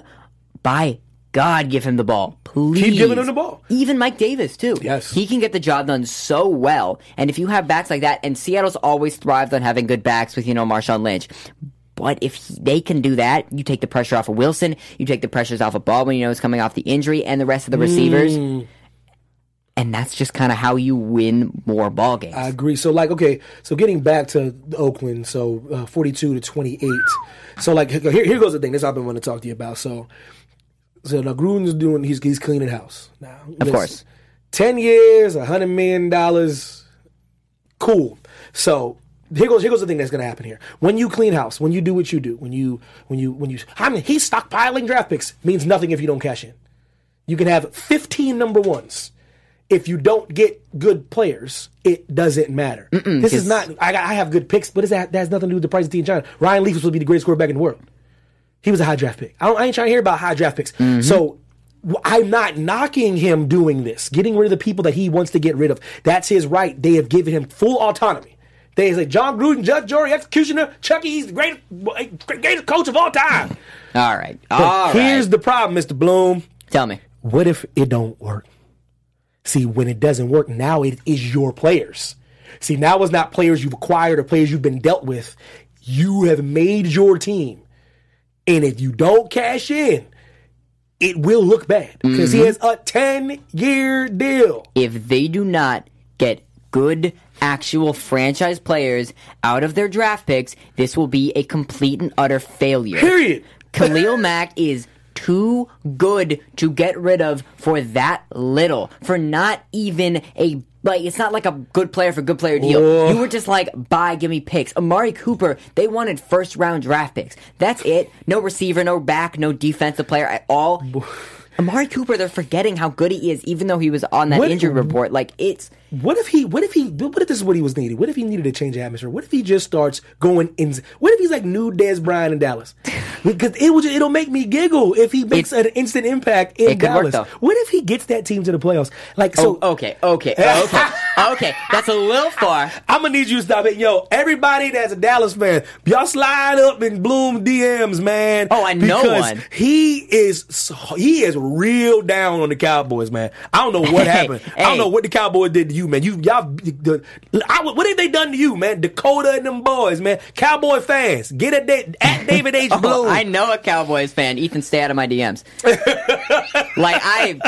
E: by God, give him the ball. Please.
C: Keep giving him the ball.
E: Even Mike Davis, too.
C: Yes.
E: He can get the job done so well. And if you have backs like that, and Seattle's always thrived on having good backs with, you know, Marshawn Lynch. But if he, they can do that, you take the pressure off of Wilson, you take the pressures off of Baldwin, you know, he's coming off the injury, and the rest of the receivers.
C: Mm.
E: And that's just kind of how you win more ball games.
C: I agree. So, like, okay, so getting back to Oakland, so uh, forty-two to twenty-eight. So, like, here, here goes the thing. This I've been wanting to talk to you about. So, so now Gruden's doing, he's, he's cleaning house now.
E: Of course.
C: ten years, one hundred million dollars. Cool. So, Here goes. Here goes the thing that's going to happen here. When you clean house, when you do what you do, when you, when you, when you, I mean, he's stockpiling draft picks means nothing if you don't cash in. You can have fifteen number ones. If you don't get good players, it doesn't matter. Mm-mm, this is not. I, got, I have good picks, but that, that has nothing to do with the price of T and China. Ryan Leaf was supposed to be the greatest quarterback in the world. He was a high draft pick. I, don't, I ain't trying to hear about high draft picks. Mm-hmm. So I'm not knocking him doing this, getting rid of the people that he wants to get rid of. That's his right. They have given him full autonomy. They say John Gruden, judge, jury, executioner, Chucky. He's the greatest, greatest coach of all time.
E: All right. All
C: Here's
E: right.
C: the problem, Mister Bloom.
E: Tell me.
C: What if it don't work? See, when it doesn't work, now it is your players. See, now it's not players you've acquired or players you've been dealt with. You have made your team. And if you don't cash in, it will look bad. Because mm-hmm. he has a ten-year deal.
E: If they do not get good, actual franchise players out of their draft picks, this will be a complete and utter failure.
C: Period.
E: Khalil Mack is too good to get rid of for that little. For not even a, like, it's not like a good player for good player deal.
C: Oh.
E: You were just like, buy, give me picks. Amari Cooper, they wanted first round draft picks. That's it. No receiver, no back, no defensive player at all. Amari Cooper, they're forgetting how good he is, even though he was on that
C: what,
E: injury report. Like, it's...
C: What if he, what if he, what if this is what he was needed? What if he needed to change the atmosphere? What if he just starts going in, what if he's like new Dez Bryant in Dallas? Because it will, it'll make me giggle if he makes it's, an instant impact in
E: it could
C: Dallas.
E: Work, though.
C: What if he gets that team to the playoffs? Like, so.
E: Oh, okay, okay, okay, okay. That's a little far.
C: I'm gonna need you to stop it. Yo, everybody that's a Dallas fan, y'all slide up in Bloom D Ms, man.
E: Oh, I know one.
C: He is, so, he is real down on the Cowboys, man. I don't know what
E: hey,
C: happened.
E: Hey.
C: I don't know what the Cowboys did to you, man. You, y'all, the, I, what have they done to you, man? Dakota and them boys, man. Cowboy fans, get at, that, at David H. Bloom.
E: Oh, I know a Cowboys fan. Ethan, stay out of my D Ms. Like, I,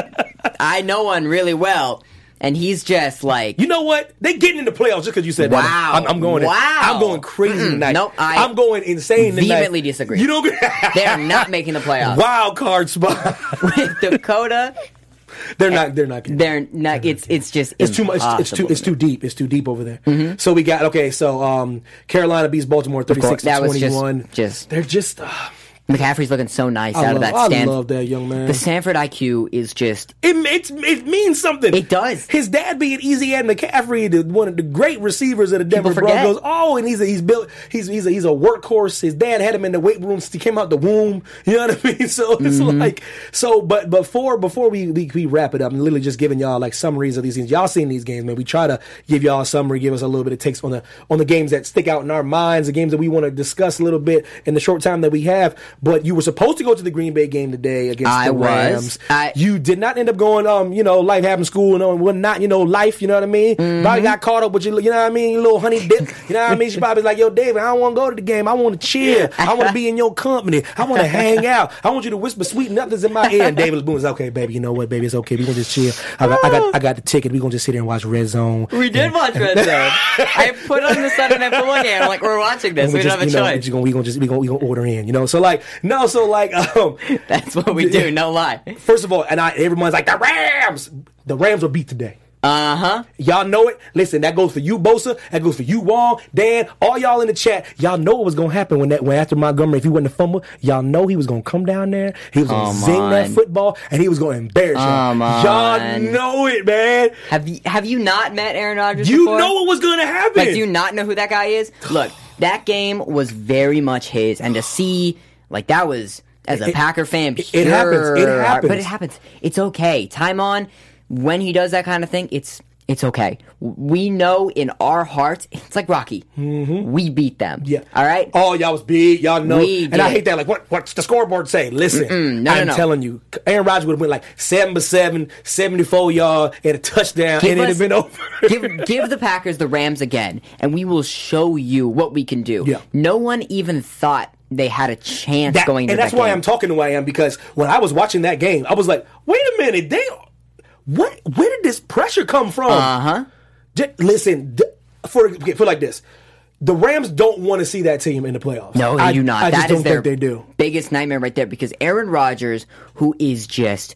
E: I know one really well. And he's just like,
C: you know what? They getting in the playoffs just because you said
E: wow.
C: that. I'm, I'm going.
E: Wow.
C: I'm going crazy
E: Mm-mm.
C: tonight.
E: Nope, I
C: I'm going insane tonight.
E: Vehemently disagree.
C: You don't.
E: They are not making the playoffs.
C: Wild card spot
E: with Dakota.
C: They're not. They're not.
E: They're not. It's it's just
C: it's too much. It's too. It's too deep. It's too deep over there. Mm-hmm. So we got okay. So um, Carolina beats Baltimore thirty-six to twenty-one.
E: Just, just
C: they're just. Uh,
E: McCaffrey's looking so nice
C: I
E: out
C: love,
E: of that
C: I
E: stand.
C: I love that young man.
E: The Sanford I Q is just...
C: It, it, it means something.
E: It does.
C: His dad being Easy Ed McCaffrey, the, one of the great receivers of the Denver Broncos. Oh, and he's a, he's built. He's he's a, he's a workhorse. His dad had him in the weight room since he came out the womb. You know what I mean? So it's mm-hmm. like so. But before before we, we we wrap it up, I'm literally just giving y'all like summaries of these games. Y'all seen these games, man. We try to give y'all a summary, give us a little bit of takes on the on the games that stick out in our minds, the games that we want to discuss a little bit in the short time that we have. But you were supposed to go to the Green Bay game today against
E: I
C: the
E: was.
C: Rams.
E: I,
C: you did not end up going, um, you know, life happened, school, and um, whatnot, you know, life, you know what I mean? Mm-hmm. Probably got caught up with you, you know what I mean? Little honey dip, you know what I mean? She probably like, yo, David, I don't want to go to the game. I want to chill. I want to be in your company. I want to hang out. I want you to whisper sweet nothings in my ear. And David Boone is okay, baby. You know what, baby? It's okay. We gonna just chill. I got, I got, I got the ticket. We gonna just sit here and watch Red Zone.
E: We did
C: and,
E: watch Red Zone. I put on the Sunday Night Football game. I'm like, we're watching this. We, we don't
C: just,
E: have a
C: you know,
E: choice.
C: Gonna, we gonna just we gonna we gonna order in. You know, so like no, so like um.
E: That's what we do, no lie.
C: First of all, and I, everyone's like, the Rams! The Rams were beat today.
E: Uh-huh.
C: Y'all know it. Listen, that goes for you, Bosa. That goes for you, Wong, Dan, all y'all in the chat. Y'all know what was going to happen when that when after Montgomery, if he wasn't a fumble, y'all know he was going to come down there. He was going to zing on. that football, and he was going to embarrass y'all.
E: On.
C: Y'all know it, man.
E: Have you, have you not met Aaron Rodgers
C: you
E: before?
C: You know what was going to happen.
E: Like, do you not know who that guy is? Look, that game was very much his, and to see, like, that was... As a
C: it,
E: Packer fan, pure,
C: it happens. It happens.
E: But it happens. It's okay. Time on, when he does that kind of thing, it's it's okay. We know in our hearts, it's like Rocky.
C: Mm-hmm.
E: We beat them.
C: Yeah.
E: All right?
C: Oh, y'all was big. Y'all know.
E: We
C: and
E: did.
C: I hate that. Like, what, what's the scoreboard say? Listen,
E: no,
C: I'm
E: no, no.
C: telling you, Aaron Rodgers would have went like seven for seven, seventy-four yard, and a touchdown,
E: give
C: and
E: us,
C: it'd have been over.
E: give, give the Packers the Rams again, and we will show you what we can do.
C: Yeah.
E: No one even thought they had a chance
C: that,
E: going into
C: and that's
E: that
C: why
E: game.
C: I'm talking the way I am, because when I was watching that game, I was like, wait a minute, they what? Where did this pressure come from?
E: Uh huh.
C: J- listen, d- for for like this, the Rams don't want to see that team in the playoffs.
E: No, they
C: I,
E: do not.
C: I just
E: That
C: don't
E: is their
C: think they do.
E: biggest nightmare right there because Aaron Rodgers, who is just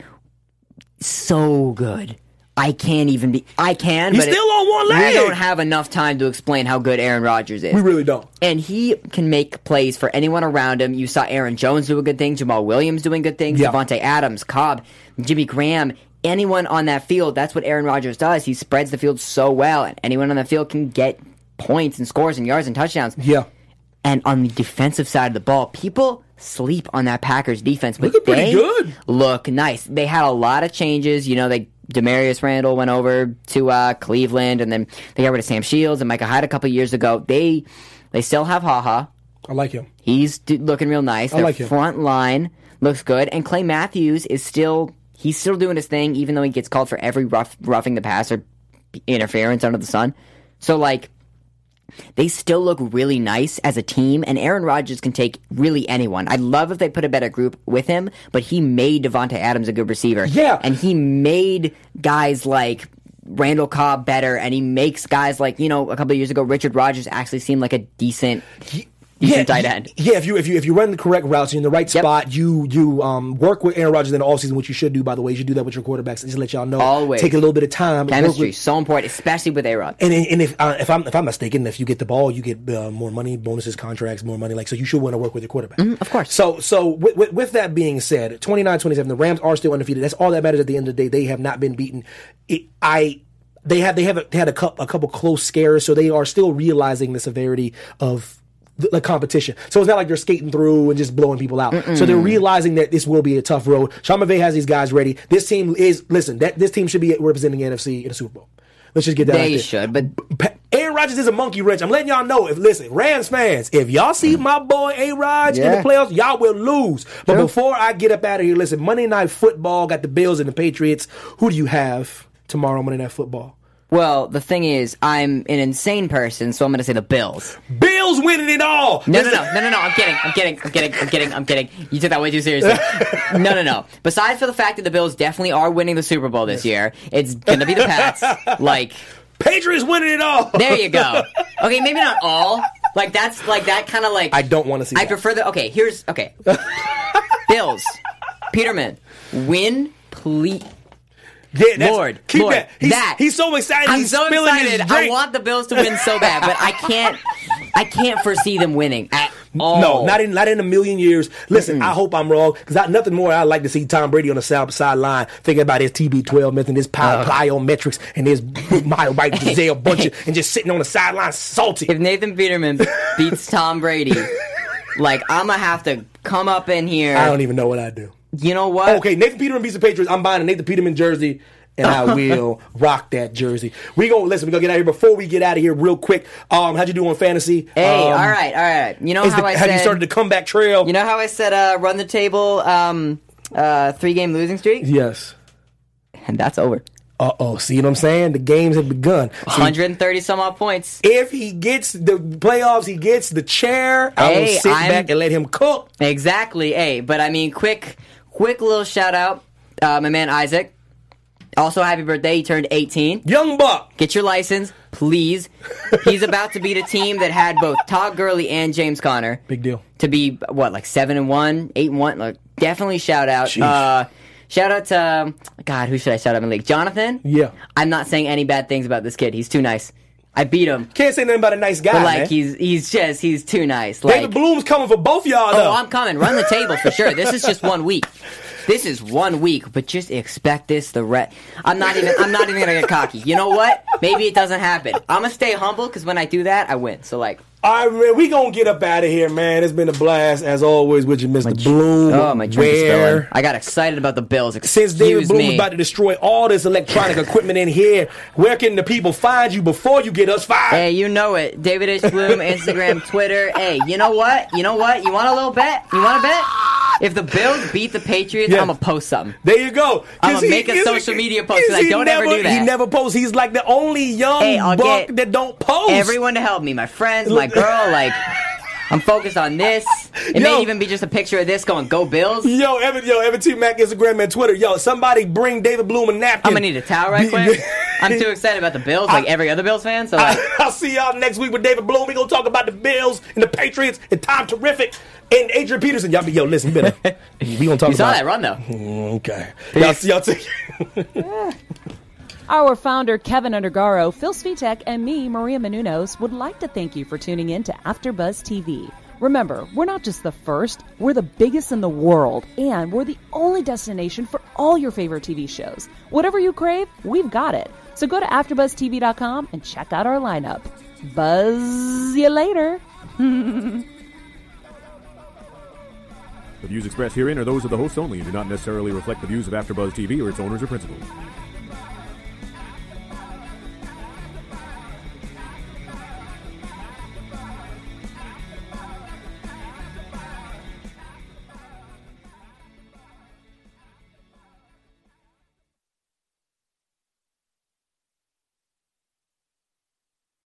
E: so good. I can't even be. I can,
C: He's
E: but
C: still
E: it,
C: on one leg.
E: We don't have enough time to explain how good Aaron Rodgers is.
C: We really don't.
E: And he can make plays for anyone around him. You saw Aaron Jones do a good thing, Jamal Williams doing good things,
C: Yeah.
E: Devontae Adams, Cobb, Jimmy Graham. Anyone on that field, that's what Aaron Rodgers does. He spreads the field so well, and anyone on the field can get points and scores and yards and touchdowns.
C: Yeah.
E: And on the defensive side of the ball, people sleep on that Packers defense, but
C: Looking pretty
E: they
C: good.
E: look nice. They had a lot of changes. You know, they Demarius Randall went over to uh, Cleveland, and then they got rid of Sam Shields and Micah Hyde a couple years ago. They they still have HaHa.
C: I like him.
E: He's d- looking real nice.
C: I
E: Their
C: like him.
E: front line looks good, and Clay Matthews is still he's still doing his thing, even though he gets called for every rough roughing the passer interference under the sun. So like. They still look really nice as a team, and Aaron Rodgers can take really anyone. I'd love if they put a better group with him, but he made Devontae Adams a good receiver.
C: Yeah.
E: And he made guys like Randall Cobb better, and he makes guys like, you know, a couple of years ago, Richard Rodgers actually seemed like a decent, decent
C: Yeah,
E: tight end.
C: Yeah, if you if you if you run the correct routes, you're in the right
E: Yep.
C: spot. You you um work with Aaron Rodgers in the offseason, which you should do. By the way, you should do that with your quarterbacks. Just let y'all know.
E: Always.
C: Take a little bit of time. work
E: Chemistry,
C: with-
E: so important, especially with A-Rod.
C: And and if uh, if I'm if I'm mistaken, if you get the ball, you get uh, more money, bonuses, contracts, more money. Like so, you should want to work with your quarterback.
E: of course.
C: So so with, with, with that being said, twenty-nine twenty-seven, the Rams are still undefeated. That's all that matters at the end of the day. They have not been beaten. It, I. They have they have they had a couple, a couple close scares, so they are still realizing the severity of the, the competition. So it's not like they're skating through and just blowing people out. Mm-mm. So they're realizing that this will be a tough road. Sean McVay has these guys ready. This team is listen. That this team should be representing the N F C in the Super Bowl. Let's just get that.
E: They
C: out there.
E: should, but
C: Pa- Aaron Rodgers is a monkey wrench. I'm letting y'all know. If listen, Rams fans, if y'all see my boy A Rod in
E: Yeah.
C: the playoffs, y'all will lose. But before I get up out of here, listen, Monday Night Football got the Bills and the Patriots. Who do you have tomorrow on Monday Night Football?
E: well, the thing is, I'm an insane person, so I'm going to say the Bills.
C: Bills winning it all.
E: No, no, no, no, no, no. I'm kidding. I'm kidding. I'm kidding. I'm kidding. I'm kidding. You took that way too seriously. No, no, no. Besides for the fact that the Bills definitely are winning the Super Bowl this year, it's gonna be the Pats. Like,
C: Patriots winning it all.
E: there you go. Okay, maybe not all. Like that's like that kind of like.
C: I don't want to see
E: I
C: that.
E: prefer the. Okay, here's okay. Bills, Peterman, win, please.
C: Yeah, that's,
E: Lord,
C: keep
E: Lord,
C: that. He's,
E: that.
C: he's so excited.
E: I'm
C: he's
E: so
C: spilling
E: excited.
C: His
E: I
C: drink.
E: want the Bills to win so bad, but I can't. I can't foresee them winning at all.
C: No, not in not in a million years. Listen, I hope I'm wrong because nothing more I'd like to see Tom Brady on the south sideline thinking about his T B twelve method, his ply,
E: Uh.
C: plyometrics, and his mile right Giselle bunch, and just sitting on the sideline salty.
E: If Nathan Peterman beats Tom Brady, like I'm gonna have to come up in here.
C: I don't even know what I do.
E: You know what?
C: Okay, Nathan Peterman beats the Patriots. I'm buying a Nathan Peterman jersey, and I will rock that jersey. We gonna listen. We gonna get out of here. Before we get out of here, real quick. Um, how'd you do on fantasy?
E: Hey,
C: um,
E: all right, all right. You know
C: is
E: how
C: the-
E: I
C: have
E: said.
C: you started the comeback trail?
E: You know how I said uh, run the table, um, uh, three game losing streak,
C: Yes.
E: and that's over.
C: Uh oh. See what I'm saying? The games have begun. See,
E: one hundred thirty some odd points.
C: if he gets the playoffs, he gets the chair. I will
E: Hey,
C: sit
E: I'm-
C: back and let him cook.
E: Exactly. Hey, but I mean, quick, quick little shout out, uh, my man Isaac. Also, happy birthday. He turned eighteen.
C: Young Buck.
E: Get your license, please. He's about to beat a team that had both Todd Gurley and James Conner.
C: Big deal.
E: To be, what, like seven and one, eight and one? Like, definitely shout out.
C: Sheesh.
E: Uh, shout out to, um, God, who should I shout out in the league? Jonathan?
C: Yeah.
E: I'm not saying any bad things about this kid. He's too nice. I beat him.
C: Can't say nothing about a nice guy,
E: But, like,
C: man.
E: he's he's just, he's too nice. Like,
C: David Bloom's coming for both y'all,
E: oh,
C: though.
E: I'm coming. Run the table for sure. This is just one week. This is one week, but just expect this. The re- I'm not even. I'm not even gonna get cocky. You know what? Maybe it doesn't happen. I'm gonna stay humble because when I do that, I win. So like,
C: All right, man, we gonna get up out of here, man. It's been a blast, as always, with you, Mister
E: dr-
C: Bloom.
E: oh my drink is
C: Where-
E: spilling. I got excited about the Bills.
C: Since David
E: Excuse
C: Bloom
E: me.
C: was about to destroy all this electronic equipment in here, where can the people find you before you get us fired?
E: Hey, you know it. David H. Bloom, Instagram, Twitter. Hey, you know what? You know what? You want a little bet? You want a bet? If the Bills beat the Patriots,
C: Yeah.
E: I'm gonna post something.
C: There you go.
E: I'ma
C: 'Cause he-
E: make a
C: he's-
E: social media post, 'cause I
C: he
E: don't ever
C: never-
E: do that.
C: He never posts. He's like the only young
E: Hey, I'll
C: buck
E: get
C: that don't post.
E: Everyone to help me. My friends, my girl, like, I'm focused on this. It
C: Yo.
E: may even be just a picture of this going, go Bills.
C: Yo, Evan, yo, Evan T. Mac, Instagram and Twitter. Yo, somebody bring David Bloom a napkin.
E: I'm going to need a towel right quick. I'm too excited about the Bills, like every other Bills fan. So like,
C: I'll see y'all next week with David Bloom. We're going to talk about the Bills and the Patriots and Tom Terrific and Adrian Peterson. Y'all be, yo, listen, you better. We going to talk
E: you saw
C: about
E: that run, though.
C: Okay. Y'all, y'all take
D: Our founder, Kevin Undergaro, Phil Svitek, and me, Maria Menounos, would like to thank you for tuning in to AfterBuzz T V. Remember, we're not just the first, we're the biggest in the world, and we're the only destination for all your favorite T V shows. Whatever you crave, we've got it. So go to after buzz t v dot com and check out our lineup. Buzz you later.
G: The views expressed herein are those of the hosts only and do not necessarily reflect the views of AfterBuzz T V or its owners or principals.